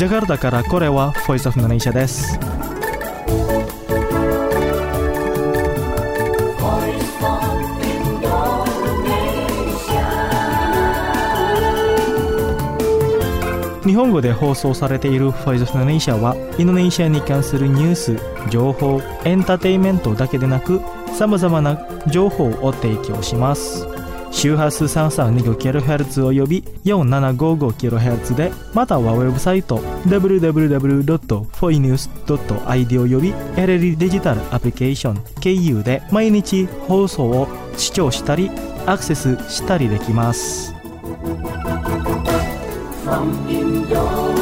ジャカルタからこれは Voice of Indonesia です。日本語で放送されている Voice of Indonesia はインドネシアに関するニュース、情報、エンターテインメントだけでなく様々な情報を提供します。周波数 3325kHz および 4755kHz で、またはウェブサイト www.foinews.id および LLD デジタルアプリケーション KU で毎日放送を視聴したりアクセスしたりできます。From Indonesia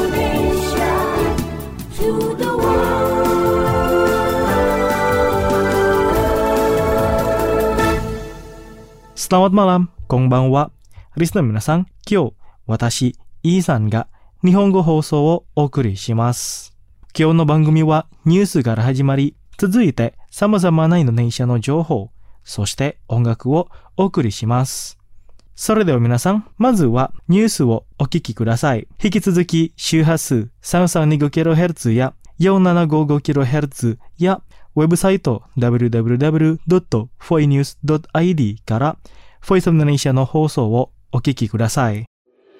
to the world。Selamat malam、こんばんは。リスナーの皆さん、今日、私、イーさんが日本語放送をお送りします。今日の番組はニュースから始まり、続いて様々なインドネシアの情報、そして音楽をお送りします。それでは皆さん、まずはニュースをお聞きください。引き続き周波数 3325kHz や 4755kHz やウェブサイト www.foinews.id からVoice of Indonesia の放送をお聞きください。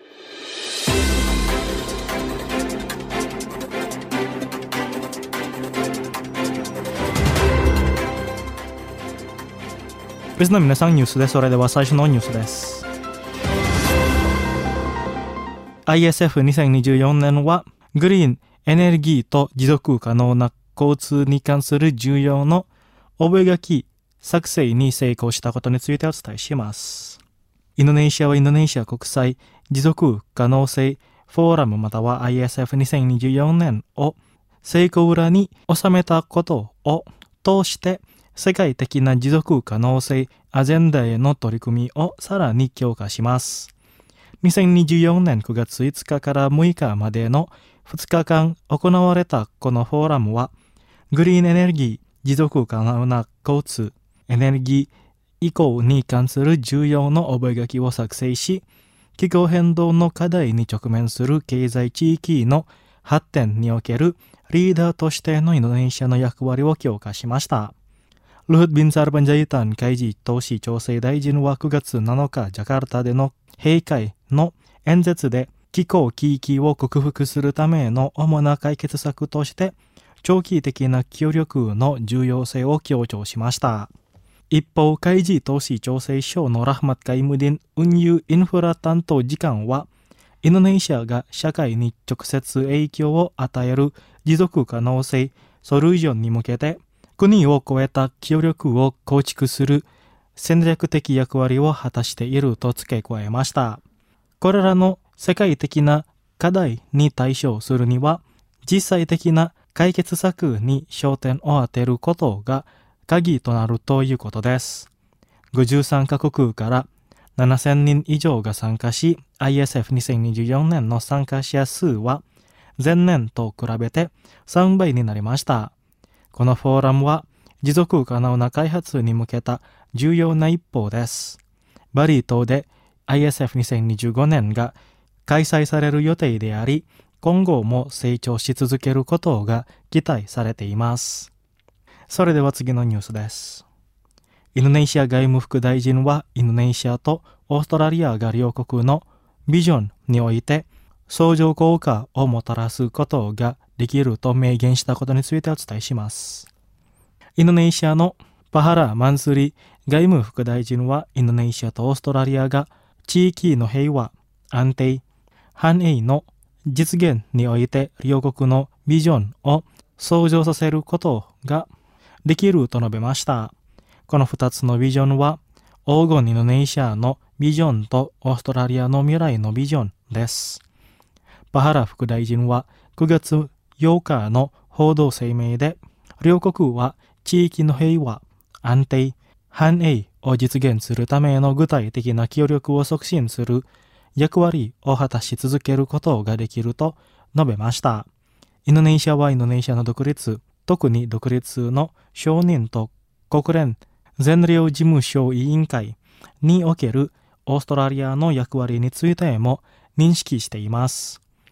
リスナーの皆さん、ニュースです。それでは最初のニュースです。ISF2024 年はグリーンエネルギーと持続可能な交通に関する重要の覚書作成に成功したことについてお伝えします。インドネシアはインドネシア国際持続可能性フォーラムまたは ISF2024 年を成功裏に収めたことを通して世界的な持続可能性アジェンダへの取り組みをさらに強化します。2024年9月5日から6日までの2日間行われたこのフォーラムは、グリーンエネルギー、持続可能な交通、エネルギー移行に関する重要な覚書を作成し、気候変動の課題に直面する経済地域の発展におけるリーダーとしてのインドネシアの役割を強化しました。ルフッ・ビンサー・パンジャイタン海事投資調整大臣は9月7日ジャカルタでの閉会の演説で気候危機を克服するための主な解決策として長期的な協力の重要性を強調しました。一方、海事投資調整省のラハマット・カイムディン運輸インフラ担当次官は、インドネシアが社会に直接影響を与える持続可能性ソリューションに向けて国を超えた協力を構築する戦略的役割を果たしていると付け加えました。これらの世界的な課題に対処するには、実際的な解決策に焦点を当てることが鍵となるということです。53カ国から7000人以上が参加し、ISF2024 年の参加者数は前年と比べて3倍になりました。このフォーラムは持続可能な開発に向けた重要な一歩です。バリ島で ISF2025 年が開催される予定であり、今後も成長し続けることが期待されています。それでは次のニュースです。インドネシア外務副大臣はインドネシアとオーストラリアが両国のビジョンにおいて相乗効果をもたらすことができると明言したことについてお伝えします。インドネシアのパハラ・マンスリ外務副大臣はインドネシアとオーストラリアが地域の平和、安定、繁栄の実現において両国のビジョンを相乗させることができると述べました。この2つのビジョンは黄金インドネシアのビジョンとオーストラリアの未来のビジョンです。パハラ副大臣は9月8日の報道声明で、両国は地域の平和、安定、繁栄を実現するための具体的な協力を促進する役割を果たし続けることができると述べました。インドネシアはインドネシアの独立、特に独立の承認と国連全寮事務所委員会におけるオーストラリアの役割についても認識しています。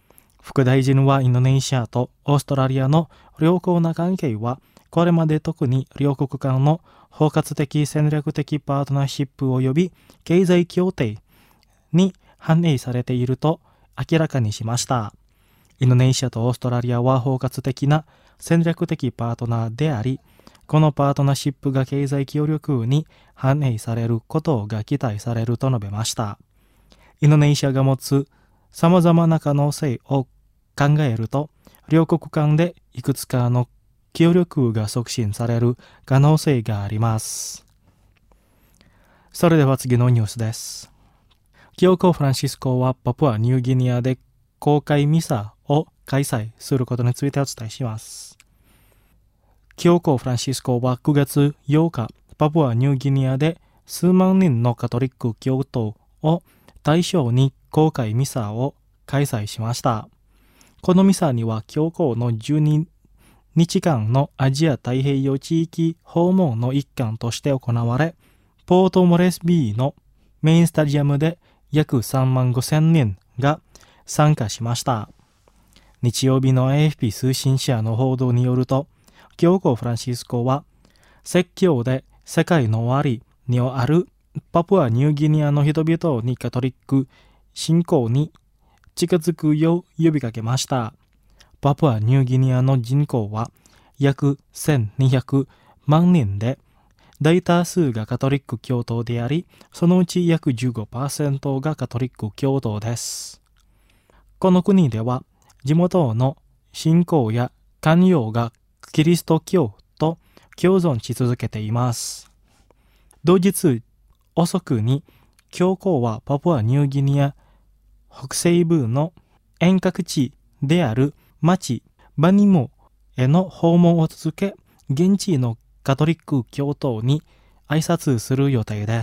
副大臣はインドネシアとオーストラリアの良好な関係は、これまで特に両国間の包括的戦略的パートナーシップ及び経済協定に反映されていると明らかにしました。インドネシアとオーストラリアは包括的な戦略的パートナーであり、このパートナーシップが経済協力に反映されることが期待されると述べました。インドネシアが持つ様々な可能性を考えると、両国間でいくつかの協力が促進される可能性があります。それでは次のニュースです。教皇フランシスコはパプアニューギニアで公開ミサを開催することについてお伝えします。教皇フランシスコは9月8日、パプアニューギニアで数万人のカトリック教徒を対象に公開ミサを開催しました。このミサには教皇の12日間のアジア太平洋地域訪問の一環として行われ、ポートモレスビーのメインスタジアムで約3万5千人が参加しました。日曜日の AFP 通信社の報道によると、教皇フランシスコは説教で世界の終わりにあるパプアニューギニアの人々にカトリック信仰に近づくよう呼びかけました。パプアニューギニアの人口は約1200万人で、大多数がカトリック教徒であり、そのうち約 15% がカトリック教徒です。この国では、地元の信仰や慣用がキリスト教と共存し続けています。同日遅くに、教皇はパプアニューギニア北西部の遠隔地である町バニモへの訪問を続け、現地のカトリック教徒に挨拶する予定です。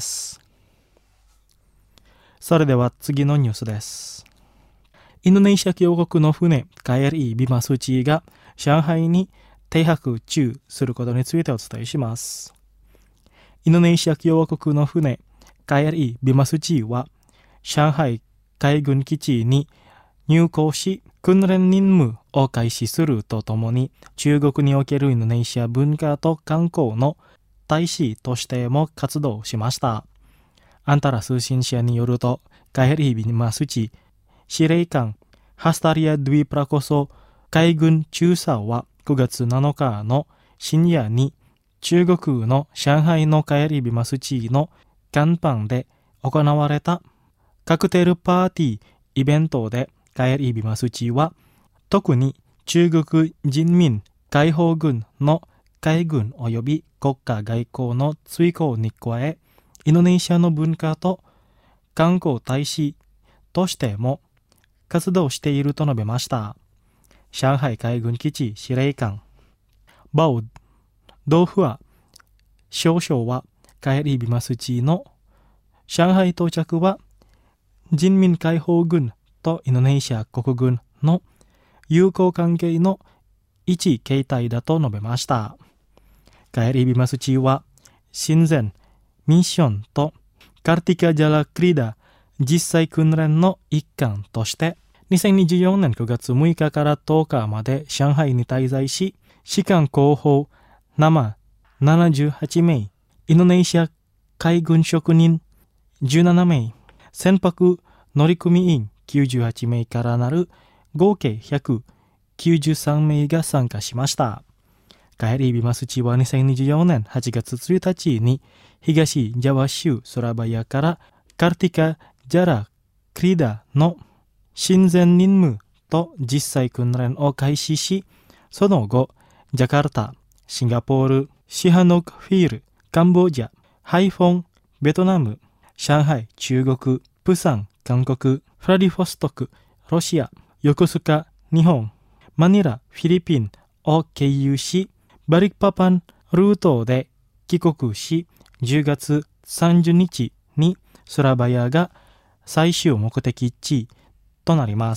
それでは次のニュースです。インドネシア共国の船 KRI ビマスチーが上海に停泊中することについてお伝えします。インドネシア共和国の船 KRI ビマスチーは上海海軍基地に入港し、訓練任務を開始するとともに、中国におけるインドネシア文化と観光の大使としても活動しました。アンタラ通信社によると、KRI ビマスチ司令官ハスタリア・ドゥイプラコソ海軍中佐は9月7日の深夜に中国の上海のKRI ビマスチの甲板で行われたカクテルパーティーイベントでKRI ビマスチは特に中国人民解放軍の海軍及び国家外交の追考に加え、インドネシアの文化と観光大使としても活動していると述べました。上海海軍基地司令官バオ・ドフア少将はKRI ビマスチの上海到着は人民解放軍とインドネシア国軍の友好関係の一形態だと述べました。KRI ビマスチは親善ミッションとカルティカ・ジャラ・クリダ実際訓練の一環として2024年9月6日から10日まで上海に滞在し、士官候補生78名、インドネシア海軍職人17名、船舶乗組員98名からなる合計193名が参加しました。KRI ビマスチは2024年8月1日に東ジャワ州ソラバヤからカルティカ・ジャラ・クリダの親善任務と実際訓練を開始し、その後、ジャカルタ、シンガポール、シハノクフィール、カンボジア、ハイフォン、ベトナム、上海、中国、プサン、韓国、フラディフォストク、ロシア、横須賀、日本、マニラ、フィリピンを経由し、バリクパパンルートで帰国し、10月30日にソラバヤが最終目的地となります。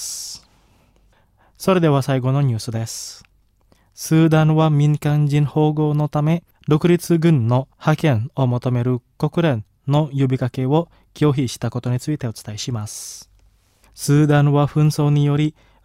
それでは最後のニュースです。スーダンは民間人保護のため独立軍の派遣を求める国連の呼びかけを拒否したことについてお伝えします。スーダンは紛争により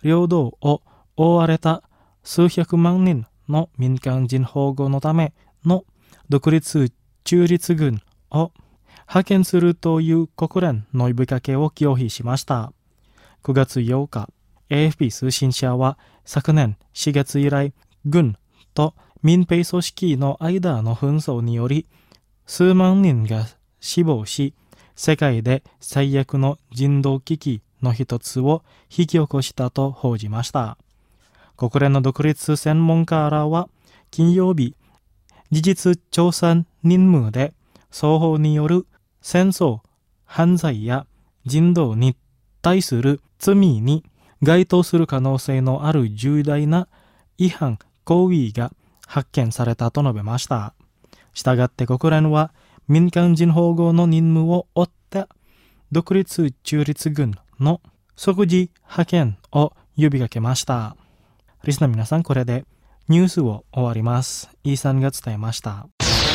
領土を追われた数百万人の民間人保護のための独立中立軍を派遣するという国連の呼びかけを拒否しました。9月8日、AFP 通信社は昨年4月以来、軍と民兵組織の間の紛争により数万人が死亡し、世界で最悪の人道危機の一つを引き起こしたと報じました。国連の独立専門家らは金曜日、事実調査任務で双方による戦争、犯罪や人道に対する罪に該当する可能性のある重大な違反行為が発見されたと述べました。したがって国連は民間人保護の任務を負った独立中立軍の即時派遣を呼びかけました。リスナーの皆さん、これでニュースを終わります。イーサンが伝えました。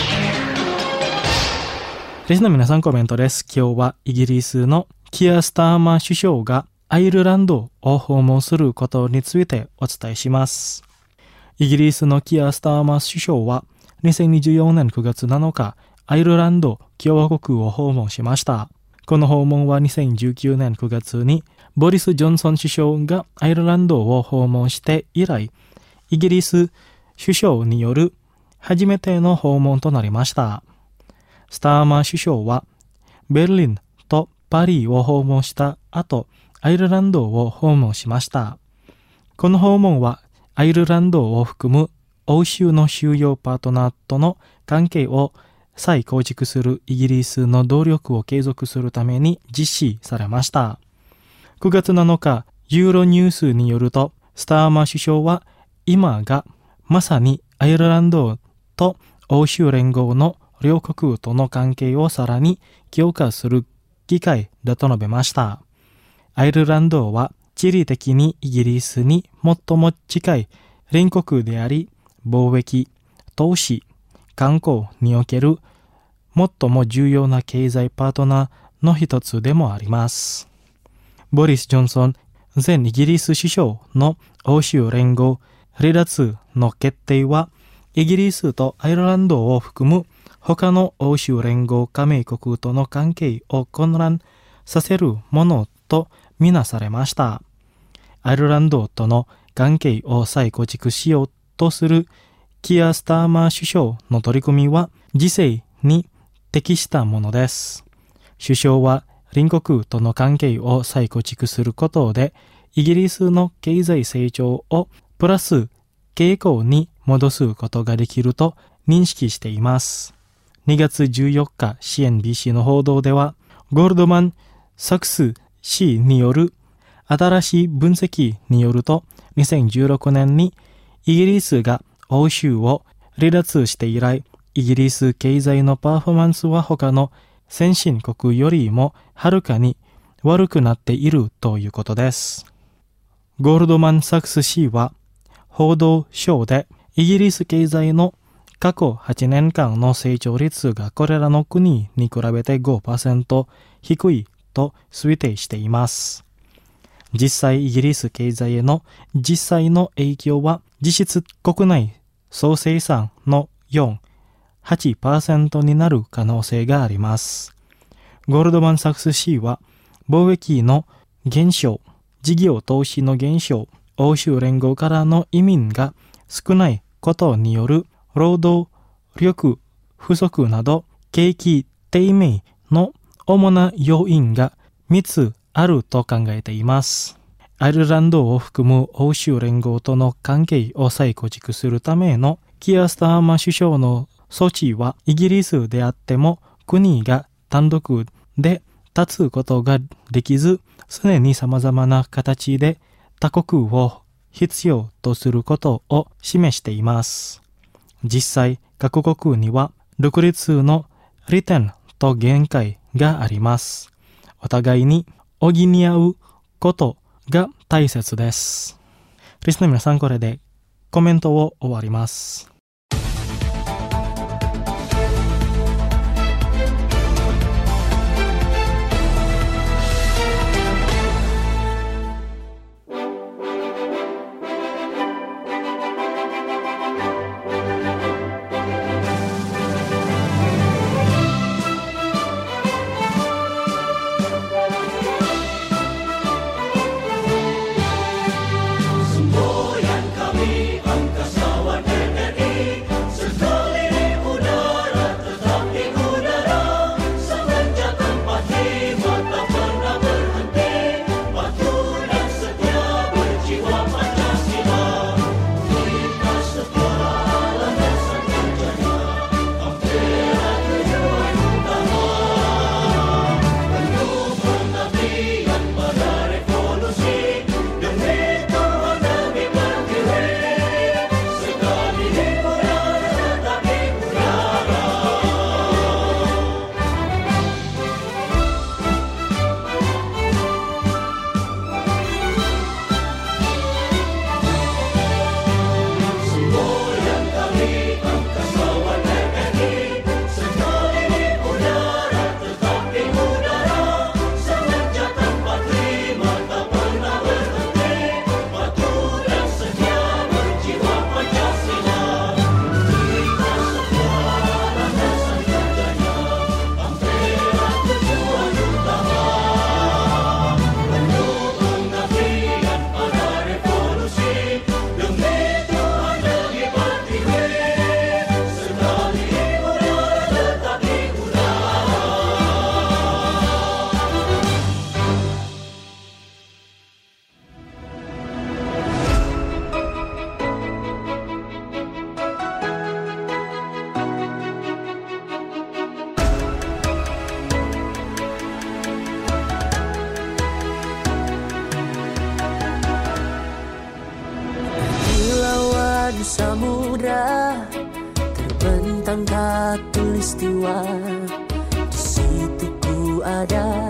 リスナーの皆さん、コメントです。今日はイギリスのキア・スターマー首相がアイルランドを訪問することについてお伝えします。イギリスのキア・スターマー首相は2024年9月7日、アイルランド共和国を訪問しました。この訪問は2019年9月にボリス・ジョンソン首相がアイルランドを訪問して以来、イギリス首相による初めての訪問となりました。スターマー首相はベルリンとパリを訪問した後、アイルランドを訪問しました。この訪問はアイルランドを含む欧州の主要パートナーとの関係を再構築するイギリスの努力を継続するために実施されました。9月7日、ユーロニュースによると、スターマー首相は今がまさにアイルランドと欧州連合の両国との関係をさらに強化する機会だと述べました。アイルランドは地理的にイギリスに最も近い隣国であり、貿易、投資、観光における最も重要な経済パートナーの一つでもあります。ボリス・ジョンソン前イギリス首相の欧州連合離脱の決定は、イギリスとアイルランドを含む他の欧州連合加盟国との関係を混乱させるものとみなされました。アイルランドとの関係を再構築しようとするキア・スターマー首相の取り組みは時勢に適したものです。首相は隣国との関係を再構築することで、イギリスの経済成長をプラス傾向に戻すことができると認識しています。2月14日 CNBC の報道では、ゴールドマン・サクス氏による新しい分析によると、2016年にイギリスが欧州を離脱して以来、イギリス経済のパフォーマンスは他の先進国よりもはるかに悪くなっているということです。ゴールドマン・サクス氏は報道書でイギリス経済の過去8年間の成長率がこれらの国に比べて 5% 低いと推定しています。実際イギリス経済への実際の影響は実質国内総生産の4、8% になる可能性があります。ゴールドマン・サクス氏は貿易の減少、事業投資の減少、欧州連合からの移民が少ないことによる労働力不足など景気低迷の主な要因が3つあると考えています。アイルランドを含む欧州連合との関係を再構築するためのキア・スターマー首相の措置はイギリスであっても国が単独で立つことができず、常に様々な形で他国を必要とすることを示しています。実際、各国には独立の利点と限界があります。お互いに補い合うことが大切です。リスナーの皆さん、これでコメントを終わります。 khatulistiwa, di situ ku ada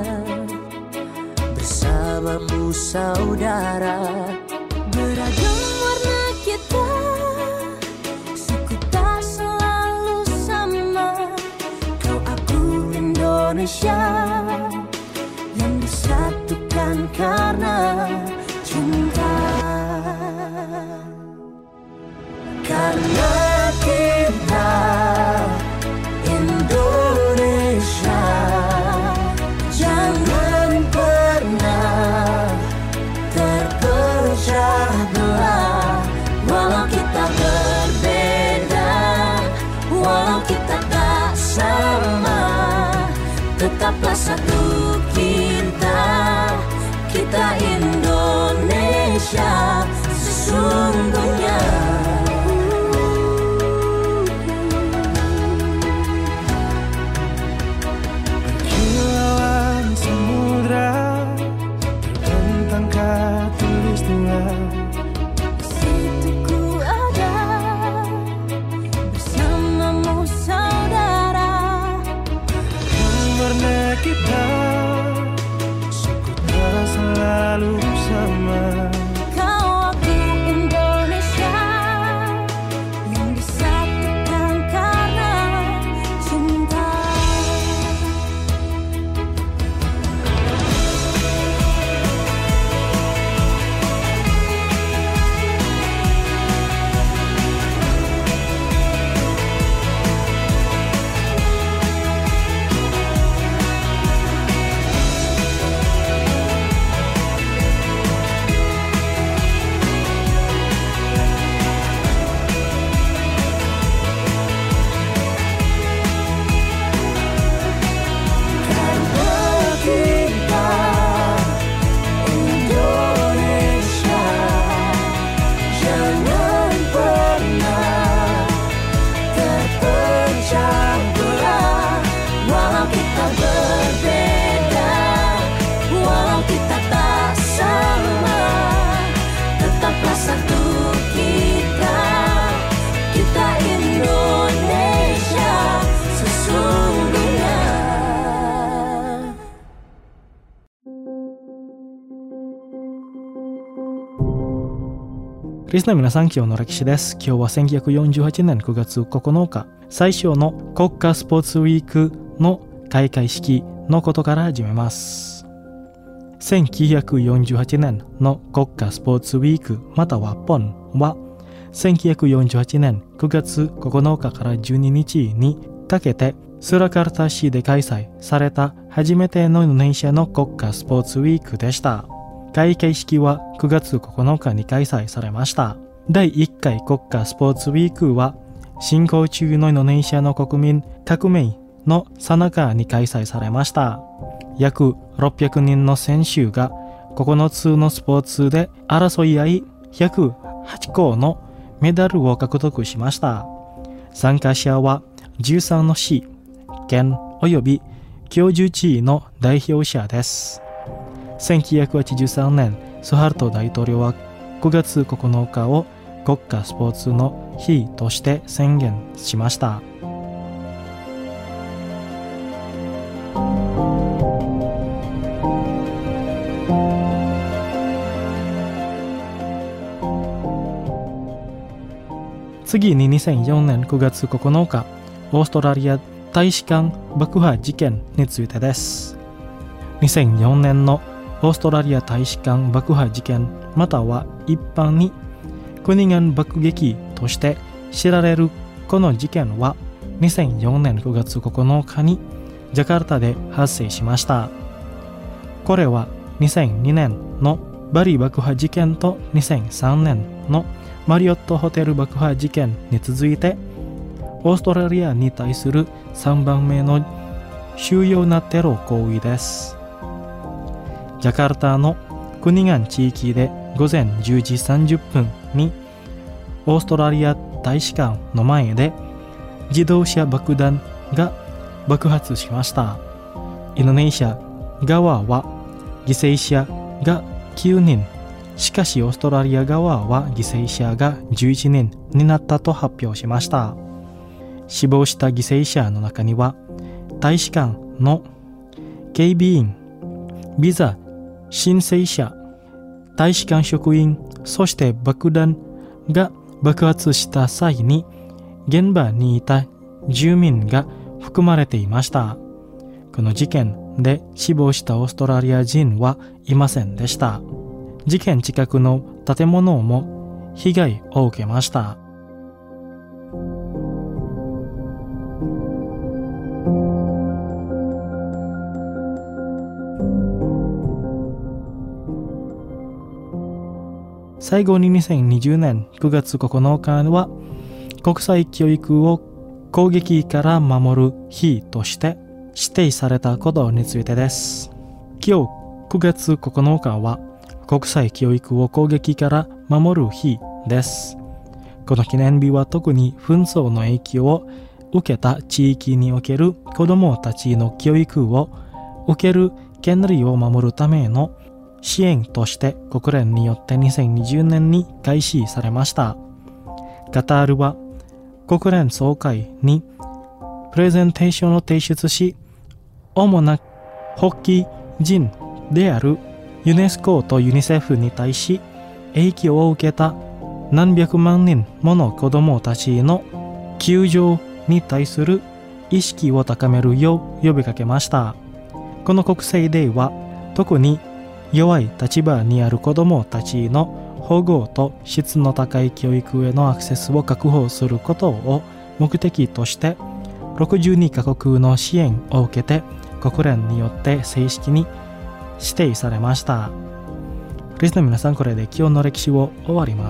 bersamamu saudara. Beragam warna kita, suku tak selalu sama. Kau aku Indonesia yang disatukan karena cinta. Karena kita Indonesia, jangan pernah terpecah belah. Walau kita berbeda, walau kita tak sama, tetaplah satu kita, kita Indonesia sesungguhnya. リスナー皆さん、今日の歴史です。今日は1948年9月9日、最初の国家スポーツウィークの開会式のことから始めます。1948年の国家スポーツウィークまたはポンは1948年9月9日から12日にかけてスラカルタ市で開催された初めてのインドネシアの国家スポーツウィークでした。開会式は9月9日に開催されました。第1回国家スポーツウィークは進行中のインドネシアの国民革命の最中に開催されました。約600人の選手が9つのスポーツで争い合い108個のメダルを獲得しました。参加者は13の市、県および居住地の代表者です。1983年、スハルト大統領は9月9日を国家スポーツの日として宣言しました。次に2004年9月9日、オーストラリア大使館爆破事件についてです。2004年のオーストラリア大使館爆破事件または一般にクニガン爆撃として知られるこの事件は2004年9月9日にジャカルタで発生しました。これは2002年のバリ爆破事件と2003年のマリオットホテル爆破事件に続いてオーストラリアに対する3番目の主要なテロ行為です。ジャカルタのクニガン地域で午前10時30分にオーストラリア大使館の前で自動車爆弾が爆発しました。インドネシア側は犠牲者が9人、しかしオーストラリア側は犠牲者が11人になったと発表しました。 死亡した犠牲者の中には大使館の警備員、ビザ申請者、大使館職員、そして爆弾が爆発した際に現場にいた住民が含まれていました。この事件で死亡したオーストラリア人はいませんでした。事件近くの建物も被害を受けました。最後に2020年9月9日は国際教育を攻撃から守る日として指定されたことについてです。今日9月9日は国際教育を攻撃から守る日です。この記念日は特に紛争の影響を受けた地域における子どもたちの教育を受ける権利を守るための支援として国連によって2020年に開始されました。カタールは国連総会にプレゼンテーションを提出し、主な発起人であるユネスコとユニセフに対し影響を受けた何百万人もの子どもたちの救助に対する意識を高めるよう呼びかけました。この国際デーは特に弱い立場にある子どもたちの保護と質の高い教育へのアクセスを確保することを目的として62カ国の支援を受けて国連によって正式に指定されました。リスナーの皆さん、これで今日の歴史を終わります。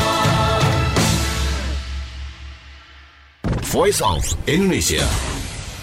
Voice of Indonesia.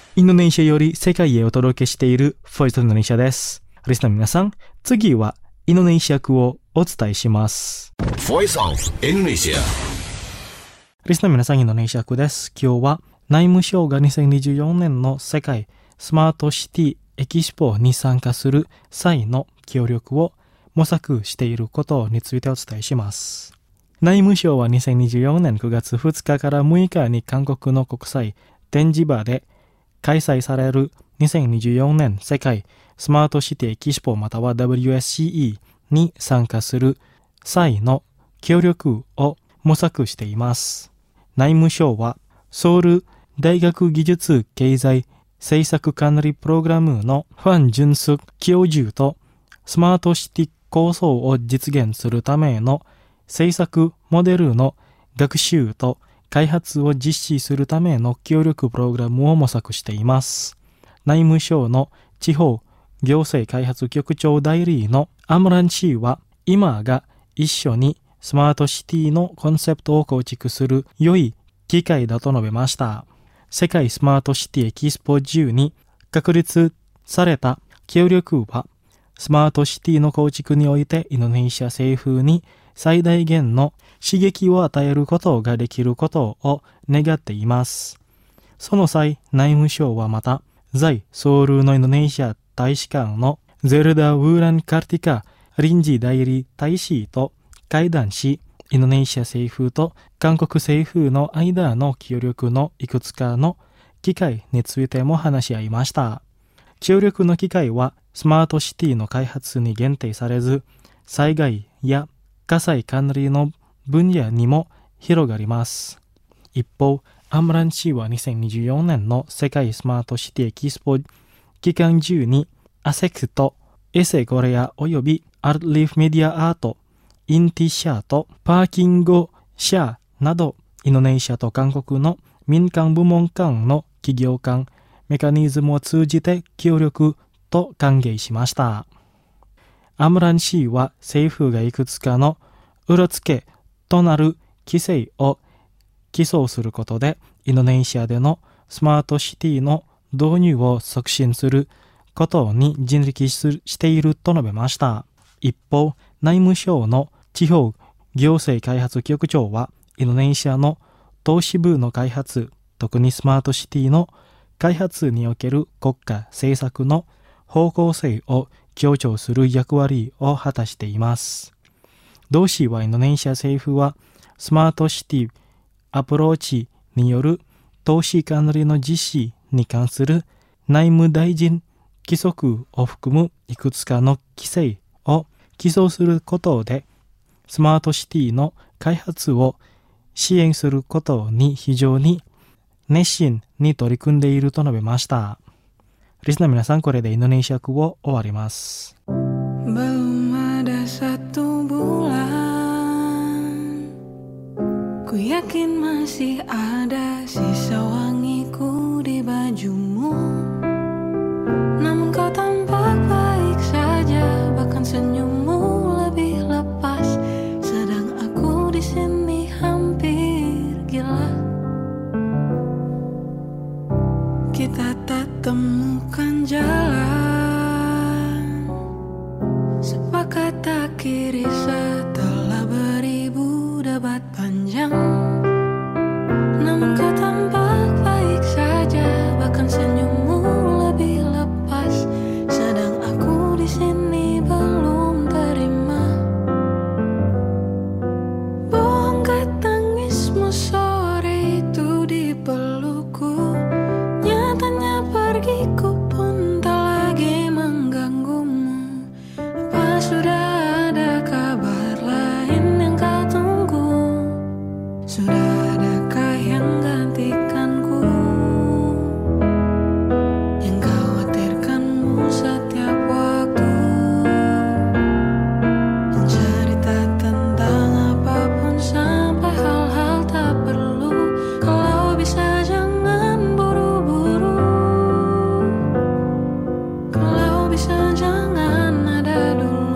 インドネシアより世界へお届けしているVoice of Indonesiaです。リスナーの皆さん、次はインドネシア語をお伝えします。 Voice of Indonesia。 リスナーの皆さん、インドネシア語です。今日は内務省が2024年の世界スマートシティエキスポに参加する際の協力を模索していることについてお伝えします。内務省は2024年9月2日から6日に韓国の国際展示場で開催される2024年世界スマートシティエキスポまたは WSCE に参加する際の協力を模索しています。内務省はソウル大学技術経済政策管理プログラムのファン・ジュンスク教授とスマートシティ構想を実現するための政策モデルの学習と開発を実施するための協力プログラムを模索しています。内務省の地方行政開発局長代理のアムラン氏は今が一緒にスマートシティのコンセプトを構築する良い機会だと述べました。世界スマートシティエキスポ中に確立された協力はスマートシティの構築においてインドネシア政府に最大限の刺激を与えることができることを願っています。その際、内務省はまた、在ソウルのインドネシア大使館のゼルダ・ウーラン・カルティカ臨時代理大使と会談し、インドネシア政府と韓国政府の間の協力のいくつかの機会についても話し合いました。協力の機会はスマートシティの開発に限定されず、災害や火災管理の分野にも広がります。一方、アムラン氏は2024年の世界スマートシティエキスポ期間中にアセクとエセコレアおよびアルリフメディアアート、インティシャーとパーキングシャーなどインドネシアと韓国の民間部門間の企業間メカニズムを通じて協力と歓迎しました。アムラン氏は政府がいくつかの裏付けとなる規制を起草することでインドネシアでのスマートシティの導入を促進することに尽力していると述べました。一方、内務省の地方行政開発局長はインドネシアの都市部の開発、特にスマートシティの開発における国家政策の方向性を強調する役割を果たしています。同氏はインドネシア政府はスマートシティアプローチによる投資管理の実施に関する内務大臣規則を含むいくつかの規制を起草することでスマートシティの開発を支援することに非常に熱心に取り組んでいると述べました。リスナーの皆さん、これでインドネシア語を終わります。 Belum ada satu bulan, ku yakin masih ada sisa wangiku di bajumu. Namun kau tampak baik saja, bahkan senyummu lebih lepas. Sedang aku di sini hampir gila. Kita tak temukan jalan, sepakat akhiri setelah beribu debat panjang. Namun kau tampak baik saja, bahkan senyummu lebih lepas. Sedang aku di sini belum terima. Bohongkah tangismu sore itu di pelukku? Nyatanya pergiku pun tak lagi mengganggumu. Apa sudah ada kabar lain yang kau tunggu? Sudah adakah yang gantikanku? Yang khawatirkanmu setiap waktu, cerita tentang apapun sampai hal-hal tak perlu. Kalau bisa jangan buru-buru, kalau bisa jangan ada dulu.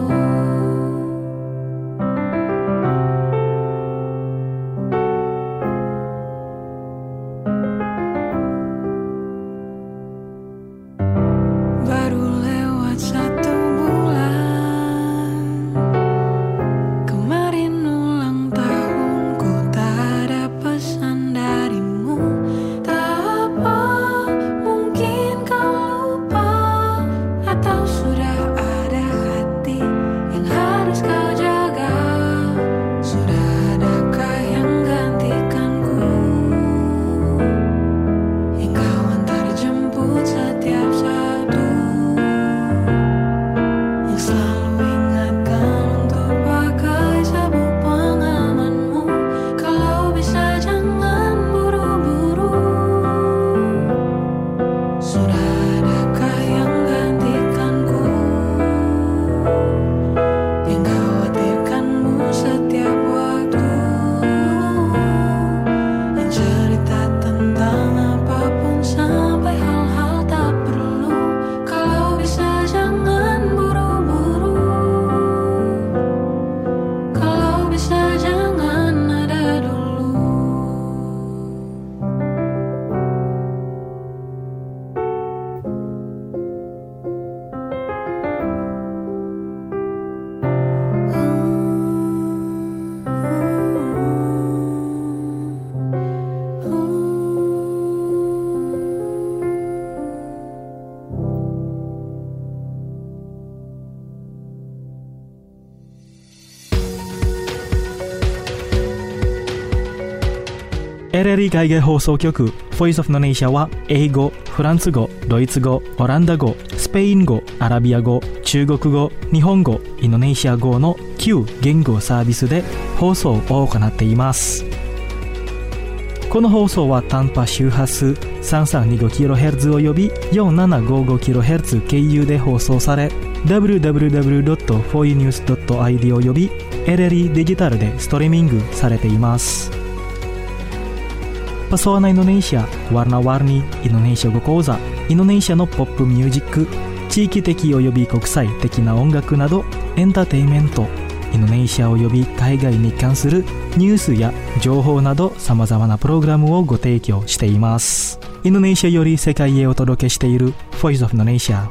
LLE 海外放送局 Voice of Indonesia は英語、フランス語、ドイツ語、オランダ語、スペイン語、アラビア語、中国語、日本語、インドネシア語の9言語サービスで放送を行っています。この放送は短波周波数 3325kHz および 4755kHz 経由で放送され、www.foinews.id および LLE デジタルでストリーミングされています。Pesona Indonesia Warna-warni Indonesia語講座、インドネシアのポップミュージック、地域的および国際的な音楽などエンターテインメント、インドネシアおよび海外に関するニュースや情報などさまざまなプログラムをご提供しています。インドネシアより世界へお届けしている Voice of Indonesia。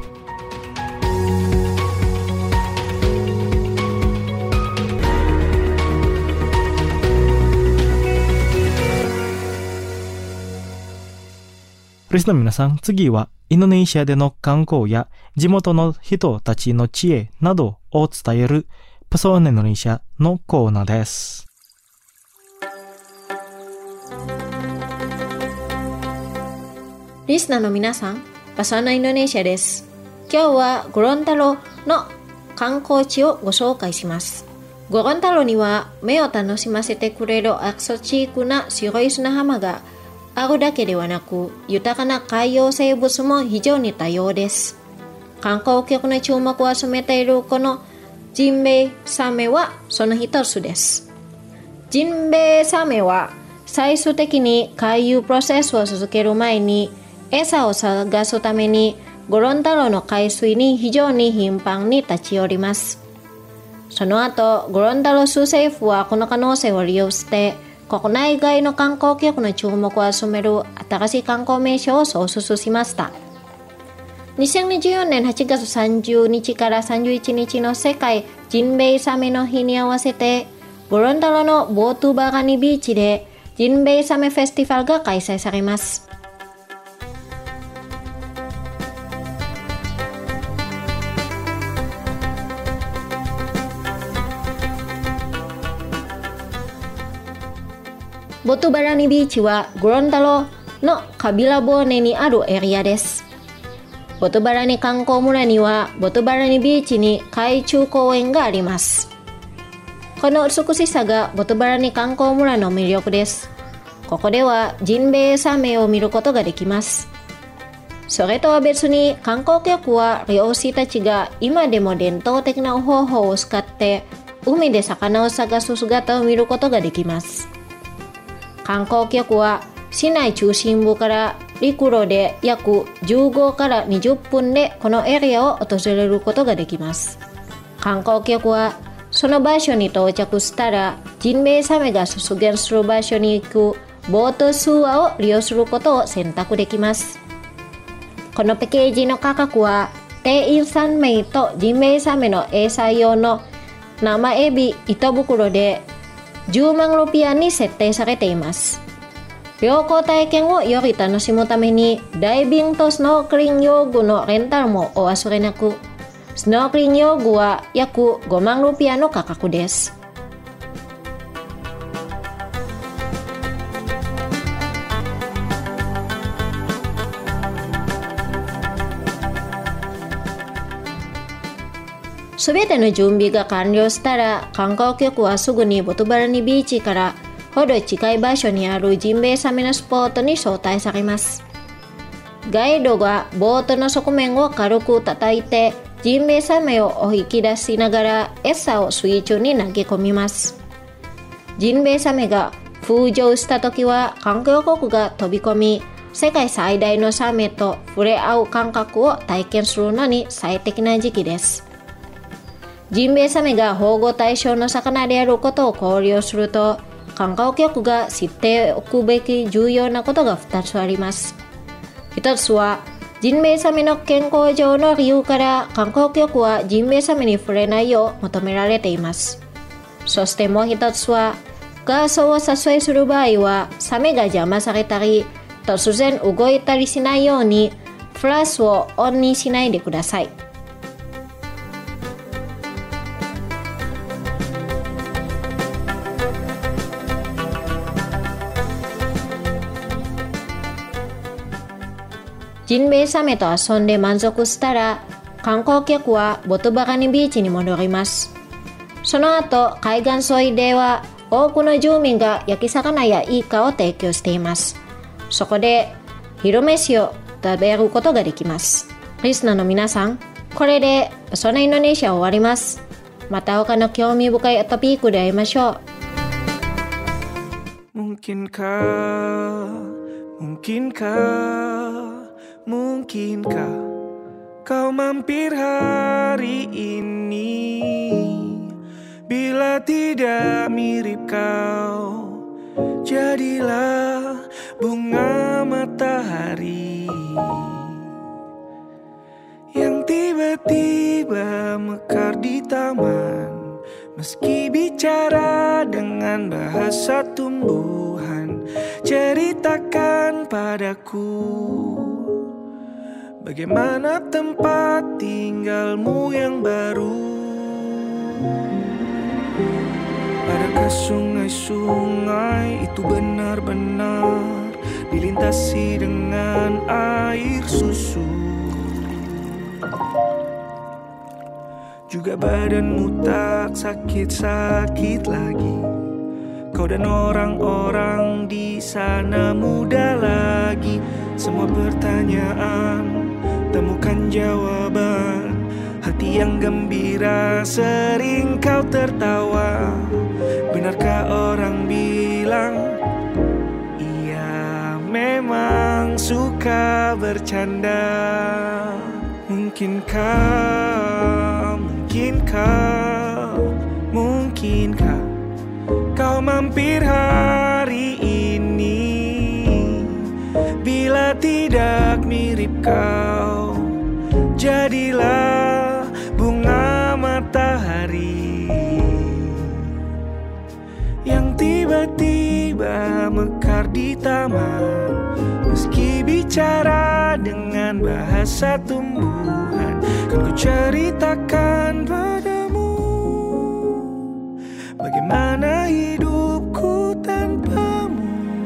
リスナーの皆さん、次はインドネシアでの観光や地元の人たちの知恵などを伝えるPesona Indonesia のコーナーです。 リスナーの皆さん、Pesona Indonesiaです。今日はゴロンタロの観光地をご紹介します。ゴロンタロには目を楽しませてくれるアクソチークな白い砂浜があるだけではなく、豊かな海洋生物も非常に多様です。観光客の注目を集めているこのジンベエサメはその一つです。ジンベエサメは最終的に回遊プロセスを続ける前に餌を探すためにゴロンタロの海水に非常に頻繁に立ち寄ります。その後、ゴロンタロ州政府はこの可能性を利用して国内外の観光客の注目を集める新しい観光名所を創出しました。2024年8月30日から31日の世界ジンベエサメの日に合わせて、ゴロンタロのボートバガニビーチでジンベエサメフェスティバルが開催されます。ボトバラニビーチはゴロンタロのカビラボーネにあるエリアです。ボトバラニ観光村にはボトバラニビーチに海中公園があります。この美しさがボトバラニ観光村の魅力です。ここではジンベエサメを見ることができます。それとは別に観光客は漁師たちが今でも伝統的な方法を使って海で魚を探す姿を見ることができます。観光客は市内中心部から陸路で約15から20分でこのエリアを訪れることができます。観光客はその場所に到着したらジンベエサメが出現する場所に行くボートツアーを利用することを選択できます。このパッケージの価格は定員3名とジンベエサメの餌用の生エビ1袋で10万ルピアに設定されています。旅行体験をより楽しむためにダイビングとスノークリング用具のレンタルもお忘れなく。スノークリング用具は約5万ルピアの価格です。すべての準備が完了したら、観光客はすぐにボトバラニビーチからほど近い場所にあるジンベエサメのスポットに招待されます。ガイドがボートの側面を軽く叩いてジンベエサメをお引き出しながら餌を水中に投げ込みます。ジンベエサメが浮上した時は観光客が飛び込み、世界最大のサメと触れ合う感覚を体験するのに最適な時期です。ジンベエサメが保護対象の魚であることを考慮すると、観光客が知っておくべき重要なことが2つあります。1つは、ジンベエサメの健康上の理由から観光客はジンベエサメに触れないよう求められています。そしてもう1つは、ガーソを撮影する場合は、サメが邪魔されたり、突然動いたりしないように、フラッシュをオンにしないでください。 ジンベエザメと遊んで満足したら、観光客はボトバラニビーチに戻ります。その後、海岸沿いでは多くの住民が焼き魚やイカを提供しています。そこで昼飯を食べることができます。リスナーの皆さん、これでそのインドネシア終わります。また他の興味深いトピックで会いましょう。 Mungkinkah kau mampir hari ini? Bila tidak mirip kau, jadilah bunga matahari yang tiba-tiba mekar di taman. Meski bicara dengan bahasa tumbuhan, ceritakan padaku bagaimana tempat tinggalmu yang baru. Adakah sungai-sungai itu benar-benar dilintasi dengan air susu? Juga badanmu tak sakit-sakit lagi. Kau dan orang-orang di sana muda lagi. Semua pertanyaan temukan jawaban. Hati yang gembira sering kau tertawa. Benarkah orang bilang ia memang suka bercanda? Mungkinkah kau mampir hari ini? Bila tidak mirip kau, jadilah bunga matahari yang tiba-tiba mekar di taman. Meski bicara dengan bahasa tumbuhan, kan ku ceritakan padamu bagaimana hidupku tanpamu.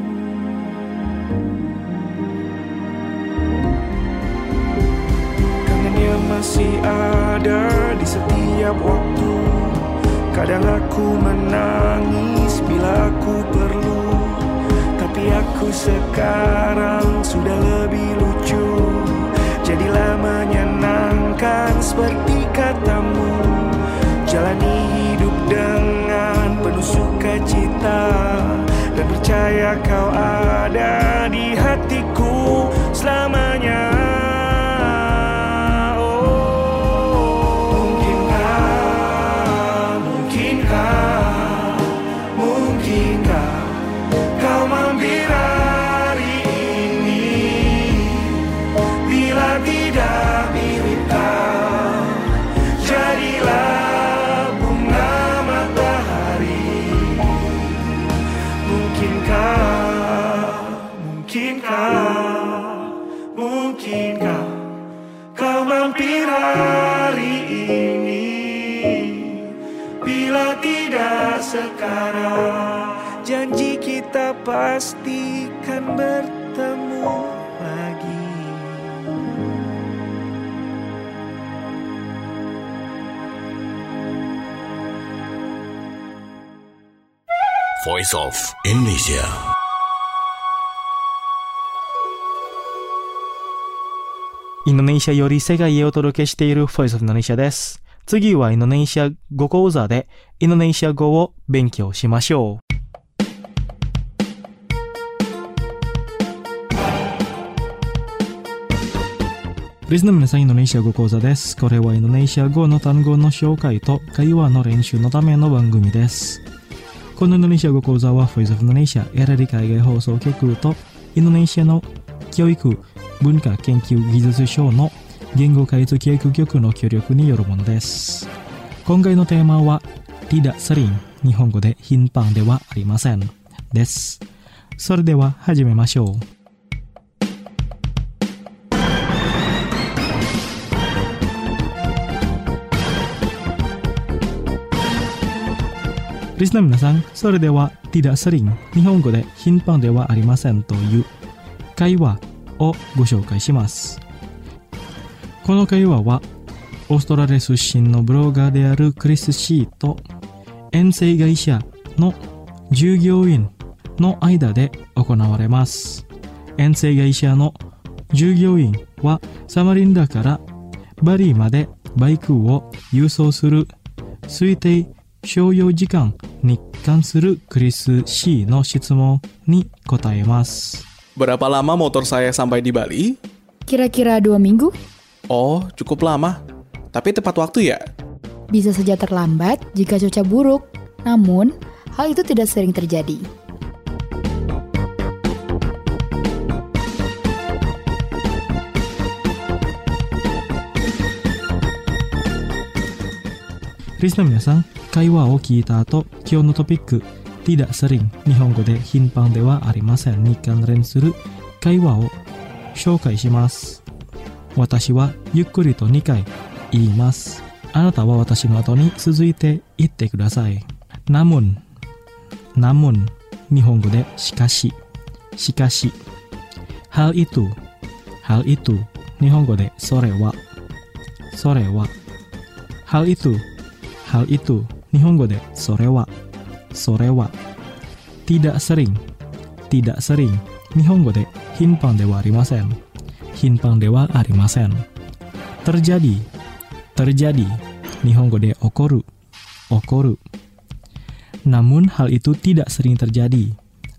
Kangennya masih ada di setiap waktu. Kadang aku menangis bila aku perlu, tapi aku sekarang sudah lebih lucu. Jadilah menyenangkan seperti katamu. Jalani hidup dengan penuh sukacita, dan percaya kau ada di hatiku selamanya. Mungkinkah kau mampir hari ini? Bila tidak mirip kau, jadilah bunga matahari. Mungkinkah kau mampir hari ini? Bila tidak sekarang, janji kita pastikan bertemu lagi. Voice of Indonesia. Indonesia より世界へお届けしている Voice of Indonesia です。次はインドネシア語講座でインドネシア語を勉強しましょう。リスナーの皆さん、インドネシア語講座です。これはインドネシア語の単語の紹介と会話の練習のための番組です。このインドネシア語講座は Voice of Indonesia エラリ海外放送局とインドネシアの教育文化研究技術省の言語開発教育局の協力によるものです。今回のテーマはtidak sering、日本語で頻繁ではありませんです。それでは始めましょう。リスナーの皆さん、それではtidak sering、日本語で頻繁ではありませんという会話をご紹介します。この会話はオーストラリア出身のブロガーであるクリス・シーと遠征会社の従業員の間で行われます。遠征会社の従業員はサマリンダからバリーまでバイクを輸送する推定所要時間に関するクリス・シーの質問に答えます。 Berapa lama motor saya sampai di Bali? Kira-kira 2 minggu? Oh, cukup lama. Tapi tepat waktu ya? Bisa saja terlambat jika cuaca buruk. Namun, hal itu tidak sering terjadi. Risna minasan, 会話を聞いた後、今日のトピック、tidak sering 日本語で頻繁ではありませんに関連する会話を紹介します。私はゆっくりと2回言います。あなたは私の後に続いて言ってください。namun 日本語でしかし hal itu 日本語でそれは hal itu 日本語でそれはtidak sering 日本語で頻繁ではありませんterjadi 日本語で起こるnamun hal itu tidak sering terjadi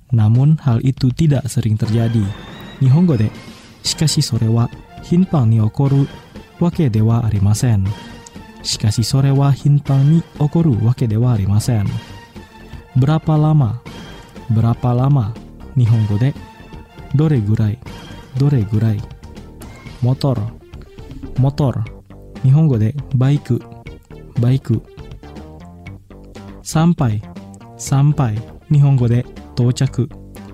日本語でしかしそれは頻繁に起こるわけではありませんberapa lama 日本語でどれぐらいmotor 日本語でバイクsampai 日本語で到着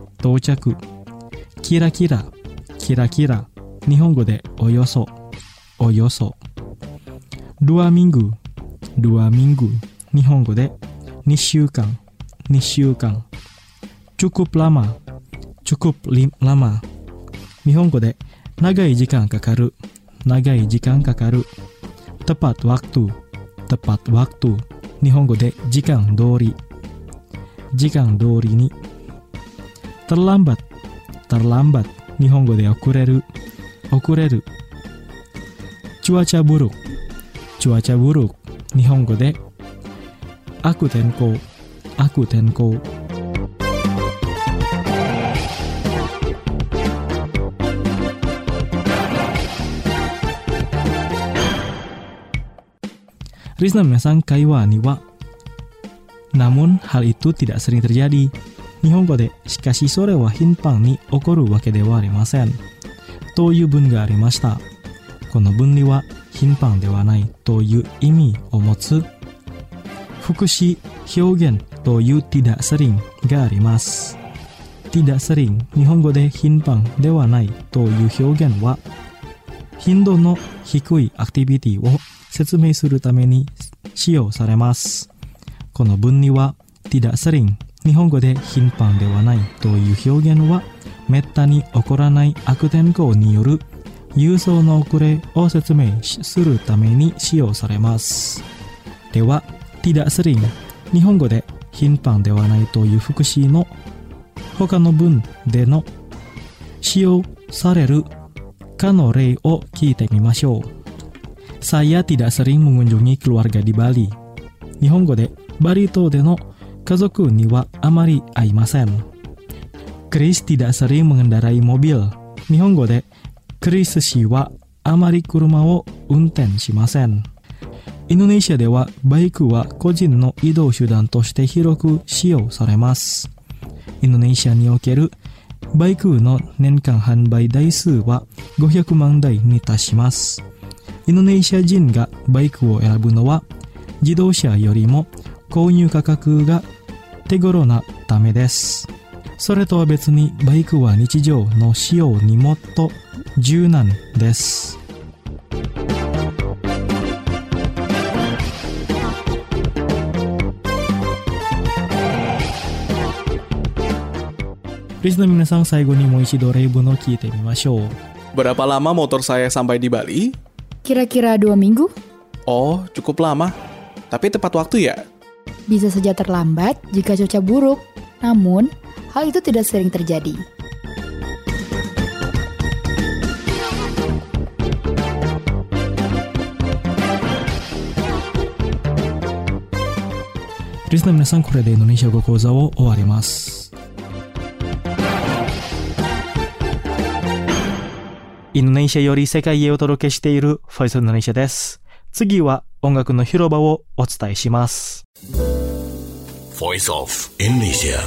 キラキラ日本語でおよそdua minggu 日本語で2週間cukup lama 日本語で長い時間かかるtepat waktu 日本語で時間通りにterlambat 日本語で遅れるcuaca buruk 日本語で悪天候Risna minasan, 会話には namun hal itu tidak sering terjadi 日本語でしかしそれは頻繁に起こるわけではありませんという文がありました。この文には頻繁ではないという意味を持つ副詞表現という tidak sering があります。tidak sering 日本語で頻繁ではないという表現は頻度の低いアクティビティを説明するために使用されます。この文には tidak sering 日本語で頻繁ではないという表現はめったに起こらない悪天候による輸送の遅れを説明するために使用されます。では tidak sering 日本語で頻繁ではないという副詞の他の文での使用されるかの例を聞いてみましょう。Saya tidak sering mengunjungi keluarga di Bali 日本語でバリ島での家族にはあまり会いません。Chris tidak sering mengendarai mobil 日本語でクリス氏はあまり車を運転しません。インドネシアではバイクは個人の移動手段として広く使用されます。インドネシアにおけるバイクの年間販売台数は500万台に達します。インドネシア人がバイクを選ぶのは自動車よりも購入価格が手頃なためです。それとは別にバイクは日常の使用にもっと柔軟です。 リスナー皆さん、最後にもう一度例文を聞いてみましょう。 Berapa lama motor saya sampai di Bali? Kira-kira 2 minggu? Oh, cukup lama. Tapi tepat waktu ya? Bisa saja terlambat jika cuaca buruk. Namun, hal itu tidak sering terjadi. Listener 皆さん、これでインドネシア語講座を終わります。インドネシアより世界へお届けしているフォイスインドネシアです。次は音楽の広場をお伝えします。 Voice of Indonesia.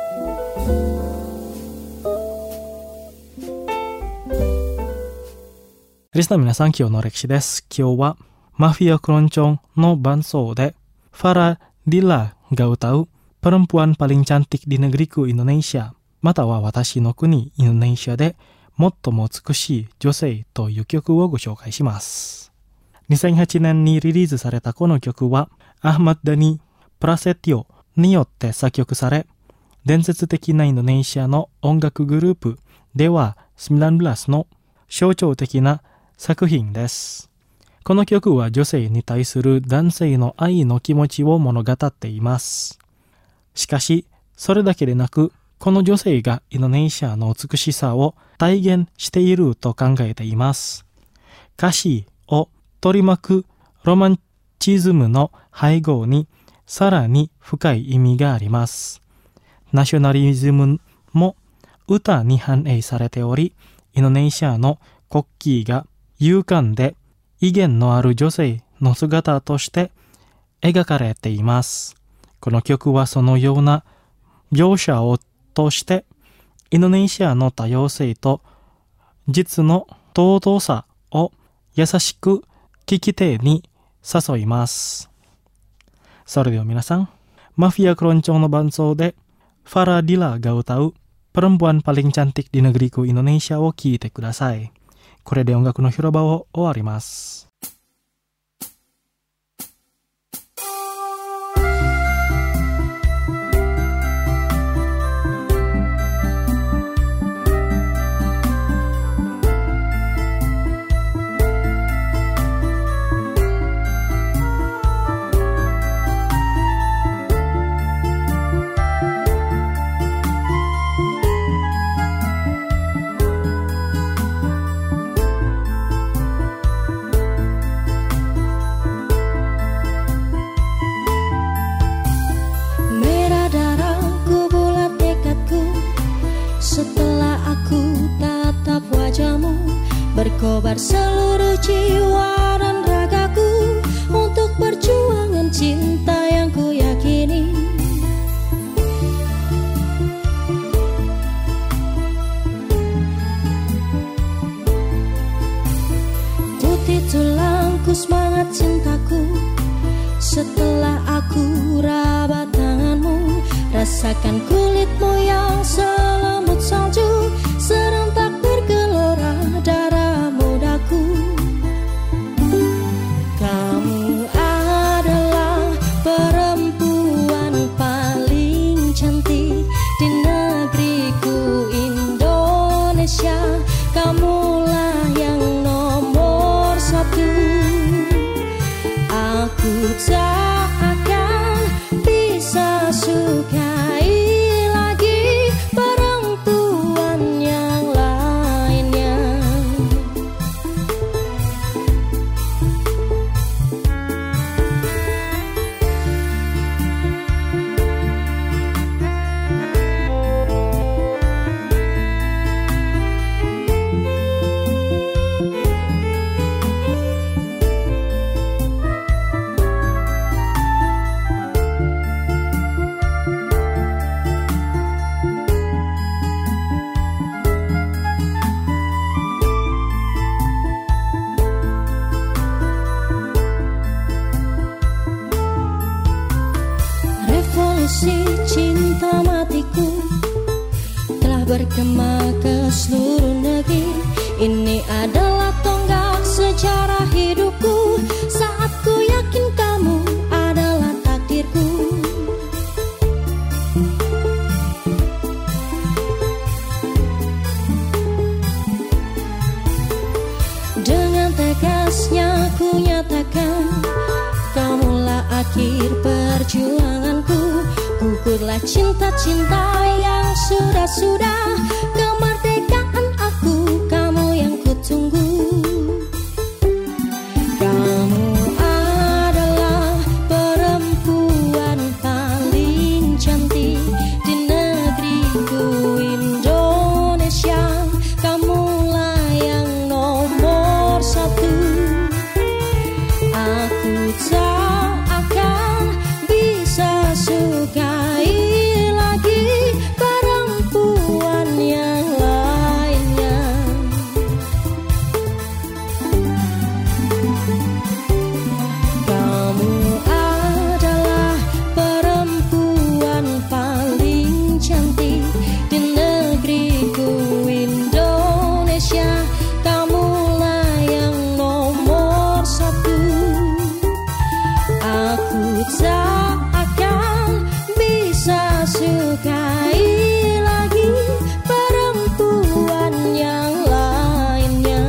Listener 皆さん、今日の歴史です。今日はマフィアクロンチョンの伴奏でFarah Dillaが歌うperempuan paling cantik di negeriku Indonesia、または私の国インドネシアで最も美しい女性という曲をご紹介します。2008年にリリースされたこの曲はアハマッダニ・プラセティオによって作曲され、伝説的なインドネシアの音楽グループでは19の象徴的な作品です。この曲は女性に対する男性の愛の気持ちを物語っています。しかし、それだけでなく、この女性がインドネシアの美しさを体現していると考えています。歌詞を取り巻くロマンチズムの背後にさらに深い意味があります。ナショナリズムも歌に反映されており、インドネシアの国旗が勇敢で威厳のある女性の姿として描かれています。この曲はそのような描写を通してインドネシアの多様性と実の尊さを優しく聞き手に誘います。それでは皆さん、マフィアクロンチョンの伴奏でFarah Dillaが歌うperempuan paling cantik di negeriku Indonesiaを聴いてください。これで音楽の広場を終わります。 Berkobar seluruh jiwa dan ragaku untuk perjuangan cinta yang ku yakini. Putih tulangku, semangat cintaku. Setelah aku raba tanganmu, rasakan kulitmu yang selembut salju, serentak bergelora darah mudaku. Kamu adalah perempuan paling cantik di negeriku Indonesia. Kamulah yang nomor satu. Aku tak akan bisa sukai lagi perempuan yang lainnya. Revolusi cinta matiku telah bergema ke seluruh negeri. Ini adalah tonggak sejarah hidupku, saat ku yakin kamu adalah takdirku. oleh cinta-cinta yang sudah-sudah. Kemerdekaan aku, kamu yang kutunggu. Kamu adalah perempuan paling cantik di negeriku Indonesia. Kamulah yang nomor satu. Aku tak akan bisa sukai lagi perempuan yang lainnya. Kamu adalah perempuan paling cantik di negeriku Indonesia. Kamulah yang nomor satu. Aku tak akan bisa sukai lagi perempuan yang lainnya.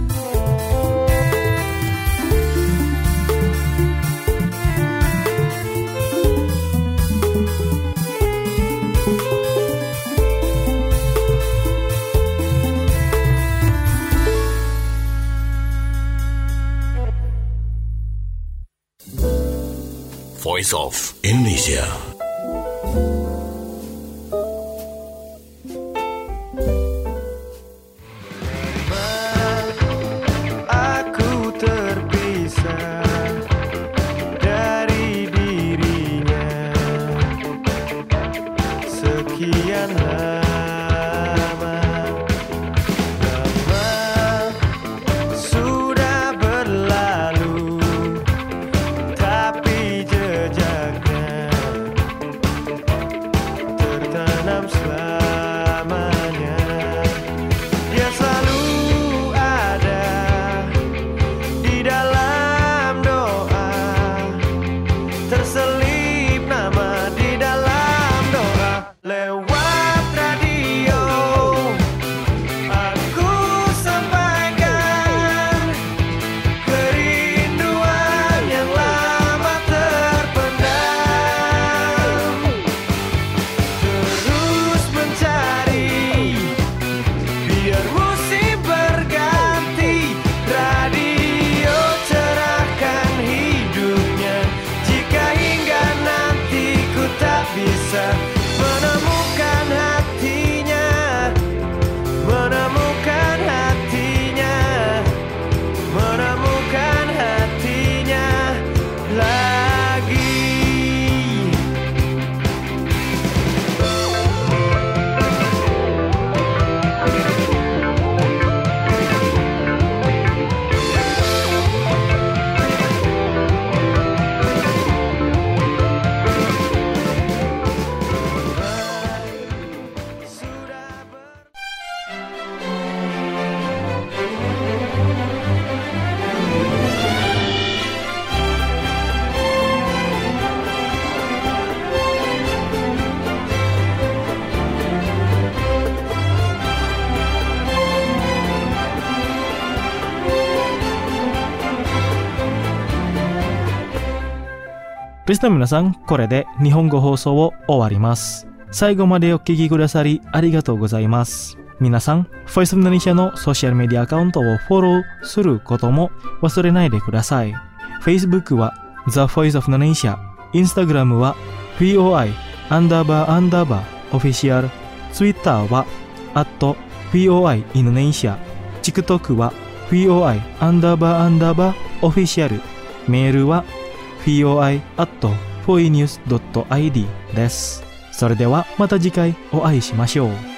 Voice of Indonesia. Aku terpisah dari dirinya sekian lama. Sudah berlalu, tapi jejaknya tertanam selamanya. Dia selalu ada di dalam doa, terselip nama di dalam doa. Lewat radio aku sampaikan kerinduan yang lama terpendam. Terus mencari biar musim berganti. Radio cerahkan hidupnya. Jika hingga nanti ku tak bisa menemukan hatinya, menemukan hatinya, menemukan hatinya lagi. リスナーの皆さん、これで日本語放送を終わります。最後までお聞きくださりありがとうございます。皆さん、Voice of Indonesia のソーシャルメディアアカウントをフォローすることも忘れないでください。Facebook は The Voice of Indonesia、Instagram は VOI__Official、Twitter は@VOI Indonesia、TikTok は VOI__Official、メールはvoi@foinews.id です。それではまた次回お会いしましょう。